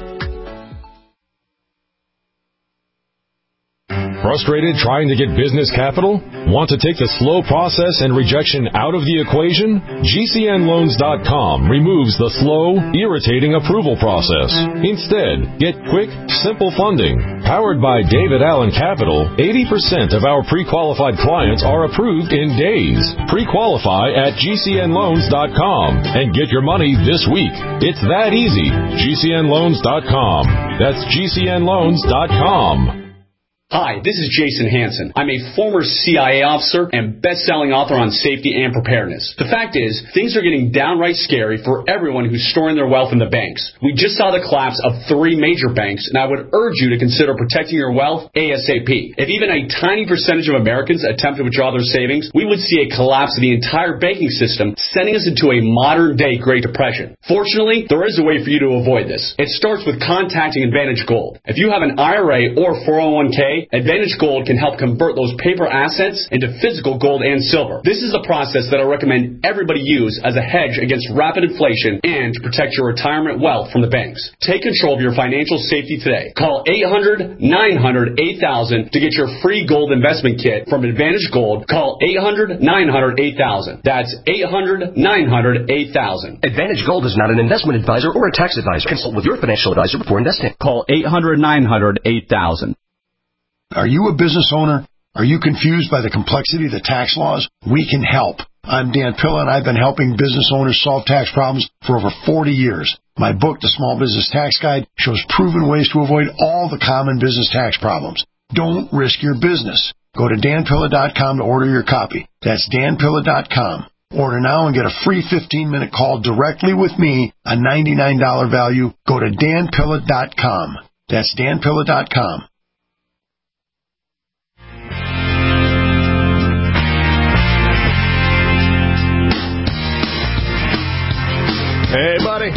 Frustrated trying to get business capital? Want to take the slow process and rejection out of the equation? G C N loans dot com removes the slow, irritating approval process. Instead, get quick, simple funding. Powered by David Allen Capital, eighty percent of our pre-qualified clients are approved in days. Pre-qualify at G C N loans dot com and get your money this week. It's that easy. G C N loans dot com. That's G C N loans dot com. Hi, this is Jason Hansen. I'm a former C I A officer and best-selling author on safety and preparedness. The fact is, things are getting downright scary for everyone who's storing their wealth in the banks. We just saw the collapse of three major banks, and I would urge you to consider protecting your wealth ASAP. If even a tiny percentage of Americans attempt to withdraw their savings, we would see a collapse of the entire banking system, sending us into a modern-day Great Depression. Fortunately, there is a way for you to avoid this. It starts with contacting Advantage Gold. If you have an I R A or four oh one k, Advantage Gold can help convert those paper assets into physical gold and silver. This is the process that I recommend everybody use as a hedge against rapid inflation and to protect your retirement wealth from the banks. Take control of your financial safety today. Call eight hundred, nine hundred, eight thousand to get your free gold investment kit from Advantage Gold. Call eight hundred, nine hundred, eight thousand. That's eight hundred, nine hundred, eight thousand. Advantage Gold is not an investment advisor or a tax advisor. Consult with your financial advisor before investing. Call eight hundred, nine hundred, eight thousand. Are you a business owner? Are you confused by the complexity of the tax laws? We can help. I'm Dan Pilla, and I've been helping business owners solve tax problems for over forty years. My book, The Small Business Tax Guide, shows proven ways to avoid all the common business tax problems. Don't risk your business. Go to dan pilla dot com to order your copy. That's dan pilla dot com. Order now and get a free fifteen-minute call directly with me, a ninety-nine dollars value. Go to dan pilla dot com. That's dan pilla dot com. Hey, buddy.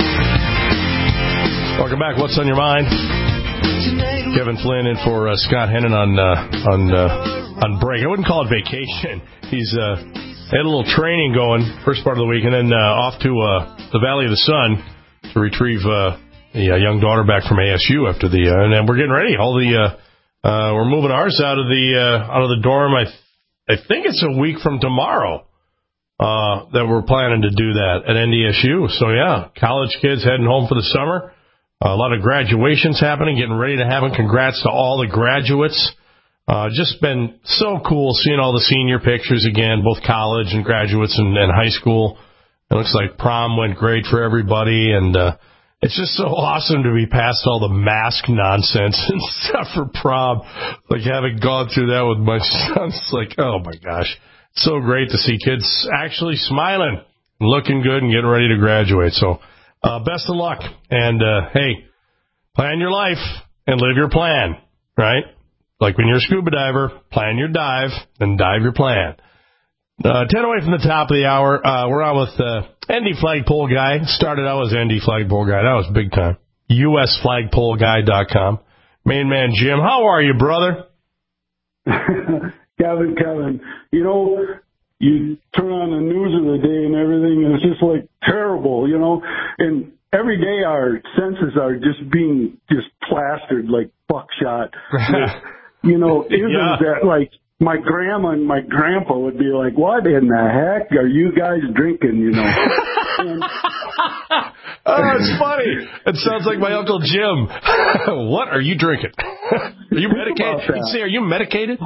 Welcome back. What's on your mind? Kevin Flynn in for uh, Scott Hennon on uh, on uh, on break. I wouldn't call it vacation. He's uh, had a little training going first part of the week, and then uh, off to uh, the Valley of the Sun to retrieve uh, the uh, young daughter back from A S U after the. Uh, and then we're getting ready. All the uh, uh, we're moving ours out of the uh, out of the dorm. I th- I think it's a week from tomorrow. Uh, that we're planning to do that at N D S U. So, yeah, college kids heading home for the summer. Uh, a lot of graduations happening, getting ready to have them. Congrats to all the graduates. Uh, just been so cool seeing all the senior pictures again, both college and graduates and, and high school. It looks like prom went great for everybody. And uh, It's just so awesome to be past all the mask nonsense and stuff for prom. Like, having gone through that with my son, it's like, oh, my gosh. It's so great to see kids actually smiling, looking good, and getting ready to graduate. So, uh, best of luck. And, uh, hey, plan your life and live your plan, right? Like when you're a scuba diver, plan your dive, then dive your plan. Uh, ten away from the top of the hour. Uh, we're on with uh, N D Flagpole Guy. Started out as N D Flagpole Guy. That was big time. U S flagpole guy dot com. Main man Jim, how are you, brother? Kevin, Kevin, you know, you turn on the news of the day and everything, and it's just like terrible, you know. And every day our senses are just being just plastered like buckshot. You know, isn't yeah. that like my grandma and my grandpa would be like, what in the heck are you guys drinking, you know? and, oh, it's funny. It sounds like my Uncle Jim. What are you drinking? Are you medicated? You say, are you medicated?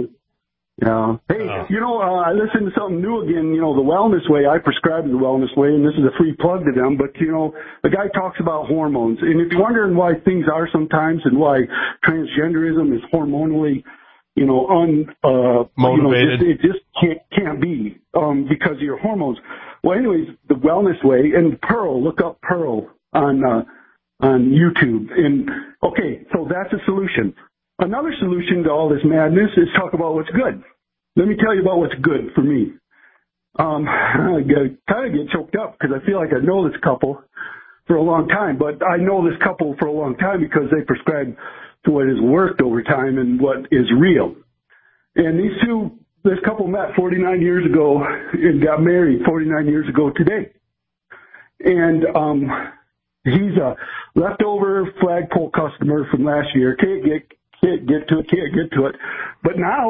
Yeah. Hey, oh. you know, uh, I listened to something new again, you know, the Wellness Way. I prescribe the Wellness Way, and this is a free plug to them. But, you know, the guy talks about hormones. And if you're wondering why things are sometimes and why transgenderism is hormonally, you know, un, uh, motivated. You know, it, it just can't, can't be, um, because of your hormones. Well, anyways, the Wellness Way and Pearl, look up Pearl on, uh, on YouTube. And okay, so that's a solution. Another solution to all this madness is talk about what's good. Let me tell you about what's good for me. Um, I kind of get choked up because I feel like I know this couple for a long time, but I know this couple for a long time because they prescribe to what has worked over time and what is real. And these two, this couple met forty-nine years ago and got married forty-nine years ago today. And um, he's a leftover flagpole customer from last year. Can't get, can't get to it, can't get to it. But now,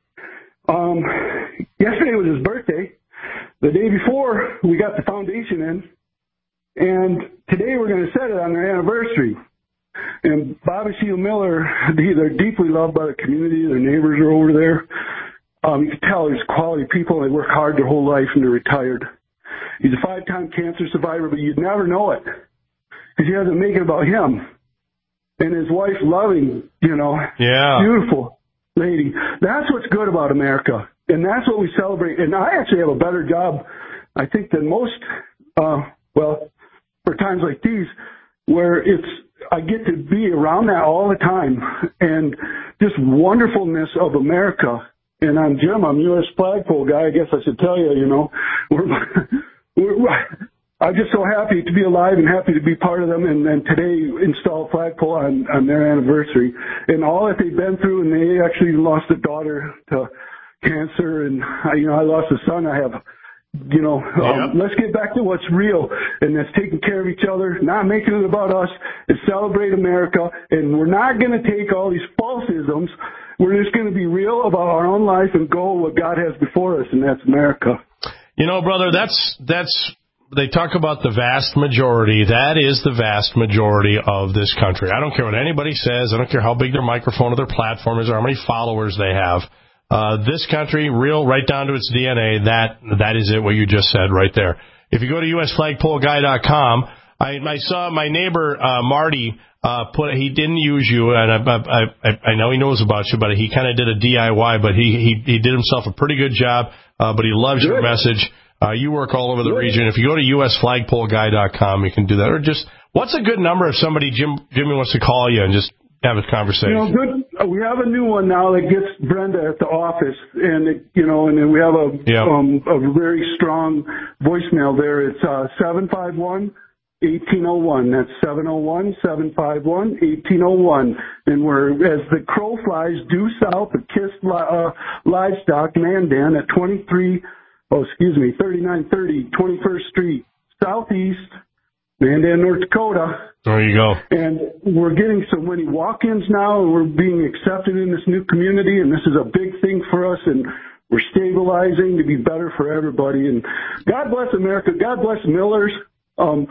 um, yesterday was his birthday. The day before, we got the foundation in. And today we're going to set it on their anniversary. And Bob and Sheila Miller, they're deeply loved by the community. Their neighbors are over there. Um, you can tell there's quality people. They work hard their whole life and they're retired. He's a five-time cancer survivor, but you'd never know it because he doesn't make it about him. And his wife, loving, you know, yeah. beautiful lady. That's what's good about America. And that's what we celebrate. And I actually have a better job, I think, than most, uh, well, for times like these, where it's, I get to be around that all the time and just wonderfulness of America. And I'm Jim, I'm U S Flagpole Guy. I guess I should tell you, you know, we're, we're, I'm just so happy to be alive and happy to be part of them. And, and today installed Flagpole on, on their anniversary and all that they've been through. And they actually lost a daughter to cancer. And, I, you know, I lost a son. I have, you know, um, yeah. let's get back to what's real, and that's taking care of each other, not making it about us, and celebrate America. And we're not going to take all these false isms. We're just going to be real about our own life and go what God has before us, and that's America. You know, brother, that's, that's, they talk about the vast majority. That is the vast majority of this country. I don't care what anybody says. I don't care how big their microphone or their platform is or how many followers they have. Uh, this country, real, right down to its D N A, that, that is it, what you just said right there. If you go to U S flagpole guy dot com, I, I saw my neighbor, uh, Marty, uh, put, he didn't use you, and I, I, I know he knows about you, but he kind of did a D I Y, but he, he, he did himself a pretty good job, uh, but he loves good. Your message. Uh, you work all over the good. Region. If you go to U S flagpole guy dot com, you can do that. Or just, what's a good number if somebody, Jim, Jimmy wants to call you and just have a conversation? You know, good. We have a new one now that gets Brenda at the office, and it, you know, and then we have a yep. um, a very strong voicemail there. It's uh, seven five one, one eight zero one. That's seven zero one, seven five one, one eight zero one. And we're, as the crow flies due south of Kiss uh, Livestock, Mandan at twenty-three, oh excuse me, thirty-nine thirty twenty-first Street Southeast, Mandan, North Dakota. There you go. And we're getting so many walk-ins now, and we're being accepted in this new community, and this is a big thing for us, and we're stabilizing to be better for everybody. And God bless America. God bless Millers. Um,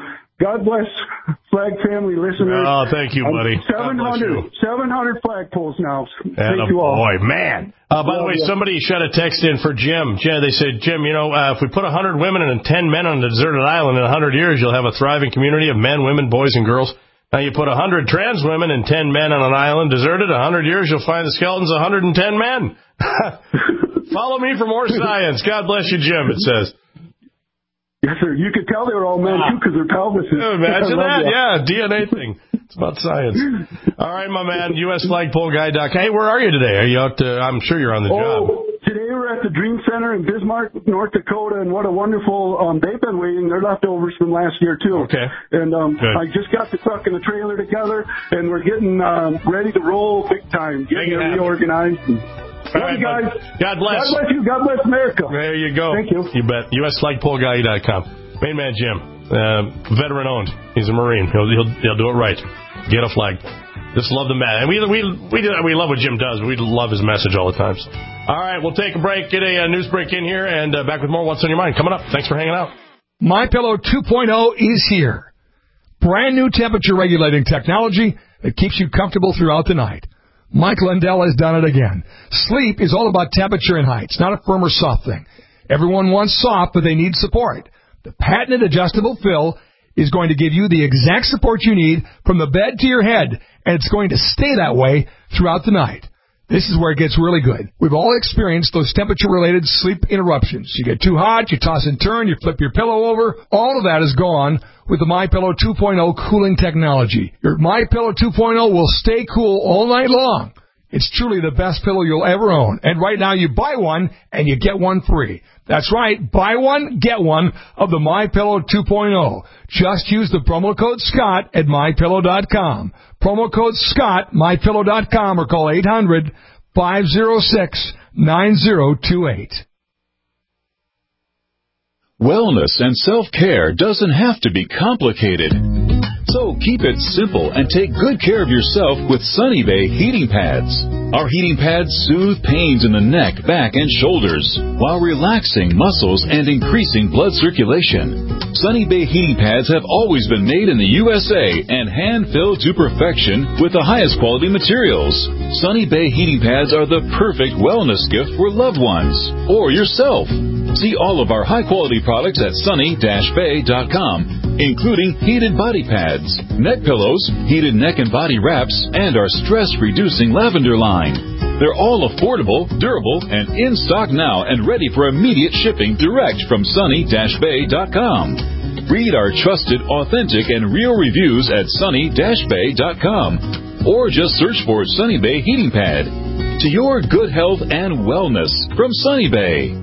God bless Flag family listeners. Oh, thank you, buddy. seven hundred, seven hundred flagpoles now. And thank a you all. boy, man. Uh, by the way, somebody shot a text in for Jim. Jim, they said, Jim, you know, uh, if we put one hundred women and ten men on a deserted island in one hundred years, you'll have a thriving community of men, women, boys, and girls. Now, you put one hundred trans women and ten men on an island deserted, one hundred years, you'll find the skeletons of one hundred ten men. Follow me for more science. God bless you, Jim, it says. Yes, sir. You could tell they were all men, too, because their pelvises. Imagine that, yeah, D N A thing. It's about science. All right, my man, U S flagpole guy dot com. Hey, where are you today? Are you out to, I'm sure you're on the oh, job. Today we're at the Dream Center in Bismarck, North Dakota, and what a wonderful, um, they've been waiting. They're leftovers from last year, too. Okay. And um, Good. I just got the truck and the trailer together, and we're getting um, ready to roll big time, getting it reorganized. And All love right, you guys. God bless. God bless you. God bless America. There you go. Thank you. You bet. U S flagpole guy dot com. Main man Jim, uh, veteran owned. He's a Marine. He'll, he'll he'll do it right. Get a flag. Just love the man. And we we we we love what Jim does. We love his message all the time. So. All right, we'll take a break. Get a, a news break in here, and uh, back with more What's on Your Mind coming up. Thanks for hanging out. MyPillow two point oh is here. Brand new temperature regulating technology that keeps you comfortable throughout the night. Mike Lindell has done it again. Sleep is all about temperature and height. It's not a firm or soft thing. Everyone wants soft, but they need support. The patented adjustable fill is going to give you the exact support you need from the bed to your head, and it's going to stay that way throughout the night. This is where it gets really good. We've all experienced those temperature-related sleep interruptions. You get too hot, you toss and turn, you flip your pillow over. All of that is gone with the MyPillow two point oh cooling technology. Your MyPillow two point oh will stay cool all night long. It's truly the best pillow you'll ever own. And right now you buy one and you get one free. That's right. Buy one, get one of the MyPillow two point oh. Just use the promo code Scott at My Pillow dot com. Promo code Scott, My Pillow dot com, or call eight hundred, five oh six, nine oh two eight. Wellness and self-care doesn't have to be complicated. So keep it simple and take good care of yourself with Sunny Bay heating pads. Our heating pads soothe pains in the neck, back, and shoulders while relaxing muscles and increasing blood circulation. Sunny Bay heating pads have always been made in the U S A and hand-filled to perfection with the highest quality materials. Sunny Bay heating pads are the perfect wellness gift for loved ones or yourself. See all of our high-quality products at sunny dash bay dot com, including heated body pads, neck pillows, heated neck and body wraps, and our stress-reducing lavender line. They're all affordable, durable, and in stock now and ready for immediate shipping direct from sunny dash bay dot com. Read our trusted, authentic, and real reviews at sunny dash bay dot com, or just search for Sunny Bay Heating Pad. To your good health and wellness from Sunny Bay.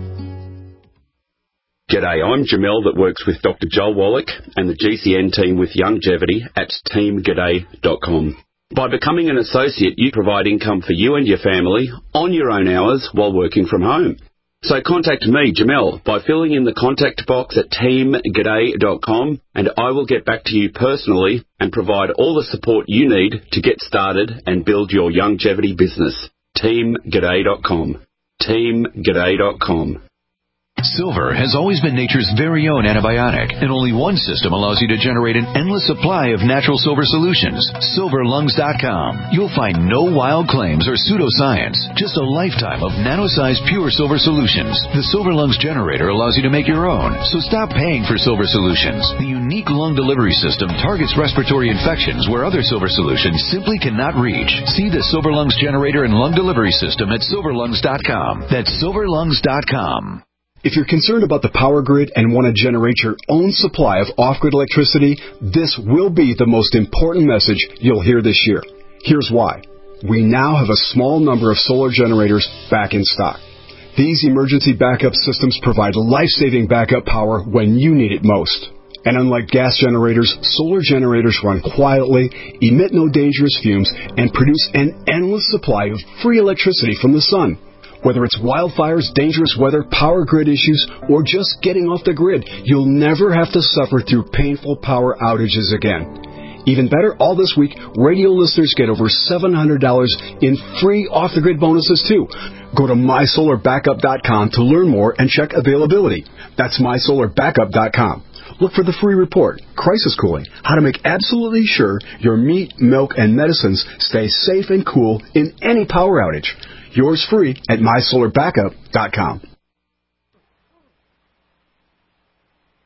G'day, I'm Jamel that works with Doctor Joel Wallach and the G C N team with Longevity at team g'day dot com. By becoming an associate, you provide income for you and your family on your own hours while working from home. So contact me, Jamel, by filling in the contact box at team g'day dot com, and I will get back to you personally and provide all the support you need to get started and build your longevity business. team g'day dot com. team g'day dot com. Silver has always been nature's very own antibiotic, and only one system allows you to generate an endless supply of natural silver solutions. silver lungs dot com. You'll find no wild claims or pseudoscience, just a lifetime of nano-sized pure silver solutions. The Silver Lungs generator allows you to make your own, so stop paying for silver solutions. The unique lung delivery system targets respiratory infections where other silver solutions simply cannot reach. See the Silver Lungs generator and lung delivery system at silver lungs dot com. That's silver lungs dot com. If you're concerned about the power grid and want to generate your own supply of off-grid electricity, this will be the most important message you'll hear this year. Here's why. We now have a small number of solar generators back in stock. These emergency backup systems provide life-saving backup power when you need it most. And unlike gas generators, solar generators run quietly, emit no dangerous fumes, and produce an endless supply of free electricity from the sun. Whether it's wildfires, dangerous weather, power grid issues, or just getting off the grid, you'll never have to suffer through painful power outages again. Even better, all this week, radio listeners get over seven hundred dollars in free off-the-grid bonuses, too. Go to my solar backup dot com to learn more and check availability. That's my solar backup dot com. Look for the free report, Crisis Cooling, how to make absolutely sure your meat, milk, and medicines stay safe and cool in any power outage. Yours free at my solar backup dot com.